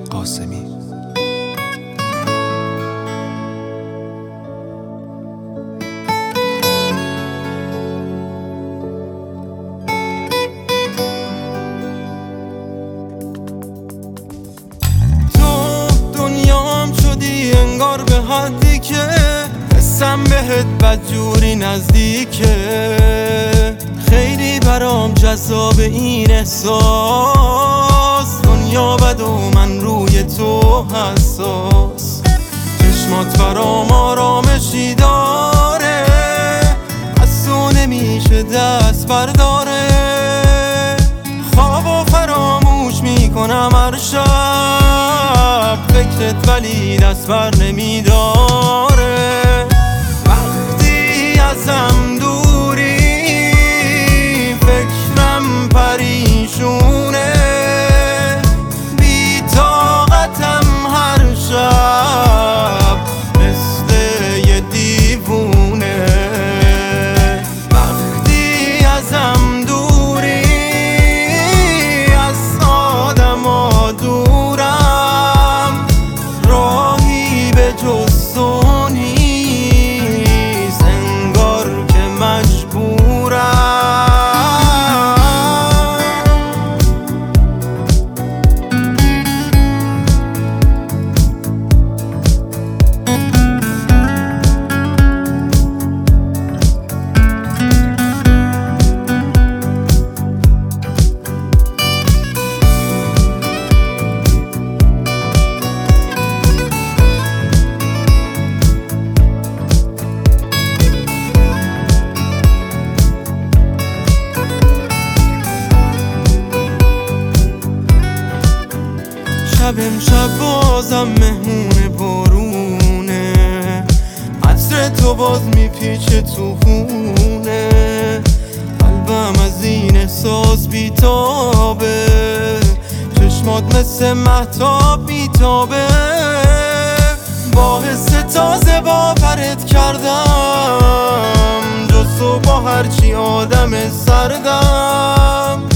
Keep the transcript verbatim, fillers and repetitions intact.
قاسمی. تو دنیام شدی انگار به حدی که حسم بهت بدجوری نزدیکه. خیلی برام جذاب این احساس، دنیا بد و من روی تو حساس. چشمات برام آرامشی داره، از تو نمیشه دست برداره. خواب و فراموش میکنم هر شب، فکرت ولی دست بر نمیداره. وقتی ازم دوری فکرم پریشونه، بی طاقتم هر شب مثل یه دیوونه. وقتی ازم دوری از آدما دورم، راهی به جز تو نیست، انگار که مجبورم. شب امشب بازم مهمون بارونه، عطر تو باز میپیچه تو خونه. قلبم از این احساس بیتابه، چشمات مثل مهتاب بیتابه. با حس تازه باورت کردم، جز تو با هرچی آدم سردم.